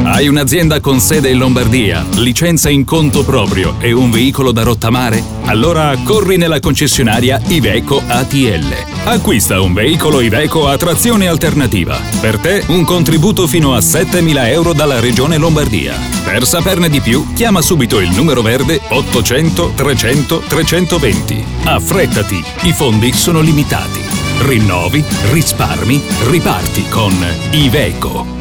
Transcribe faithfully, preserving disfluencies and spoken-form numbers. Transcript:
Hai un'azienda con sede in Lombardia, licenza in conto proprio e un veicolo da rottamare? Allora corri nella concessionaria Iveco A T L. Acquista un veicolo Iveco a trazione alternativa. Per te un contributo fino a settemila euro dalla Regione Lombardia. Per saperne di più, chiama subito il numero verde ottocento trecento trecentoventi. Affrettati, i fondi sono limitati. Rinnovi, risparmi, riparti con Iveco.